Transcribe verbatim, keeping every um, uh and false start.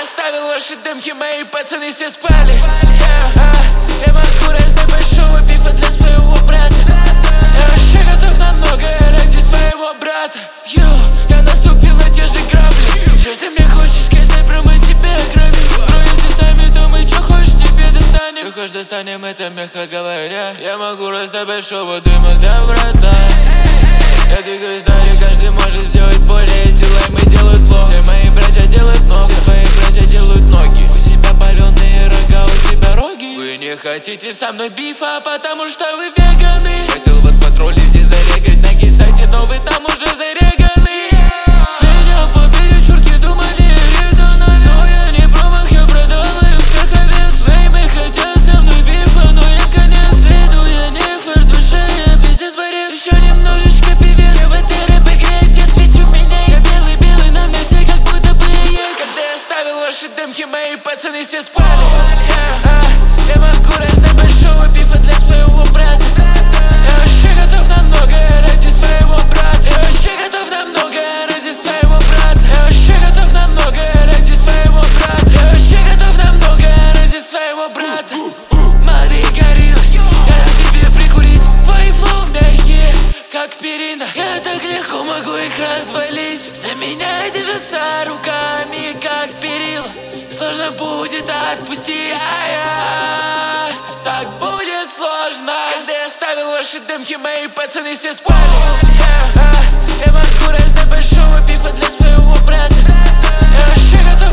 оставил ваши дымки, мои пацаны все спали. yeah, а, Я могу раздать большого бифа для своего брата. Я вообще готов на многое ради своего брата. Йо, я наступил на те же грабли. Что ты мне хочешь сказать, бро, мы тебя ограбим? Бро, если с нами, то мы что хочешь тебе достанем. Что хочешь достанем, это мягко говоря. Я могу раздать большого дыма для брата. Я двигаюсь далее, каждый может сделать более. Эти лаймы делают плохо. Все мои братья делают много. Все твои братья делают ноги. У тебя паленые рога, у тебя роги. Вы не хотите со мной бифа, потому что вы веганы. Хотел вас потроллить и зарегать на кисайте, но вы там уже зареганы. Меня побили чурки, думали рядонами. Но я не промах, я продал их всех овец. Лаймы хотят со мной бифа, но им конец. Иду я не фэр, душе я пиздец борец. Еще немножечко пивец. Я в этой рэп-игре отец, ведь у меня есть белый-белый на месте, как будто бы я. Когда я ставил ваши дымки, мои пацаны все спали. yeah, а, Я могу раздать большого бифа для своего брата. Я вообще готов на многое ради своего брата. Я вообще готов на многое ради своего брата. Я вообще готов на многое ради своего брата. Я вообще готов на многое ради своего брата. Молодые гориллы, я дам тебе прикурить. Твои флоу мягкие, как перина. Я так легко могу их развалить. За меня держатся руками, как перила. Сложно будет отпустить, а я... Так будет сложно. Когда я ставил ваши дымки, мои пацаны все спали. yeah, а, Я могу раздать большого бифа для своего брата. Я вообще готов